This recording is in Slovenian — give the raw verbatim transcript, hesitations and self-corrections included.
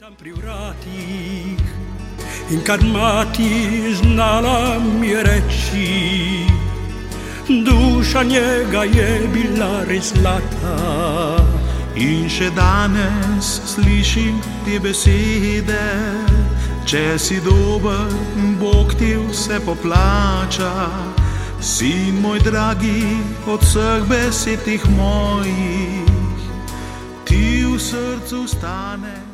pri vratih in kad mati znala mi reći, duša njega je bila res zlata. In še danes slišim te besede, če si dober, Bog ti vse poplača. Sin moj dragi, od vseh besed tih mojih, ti v srcu stane.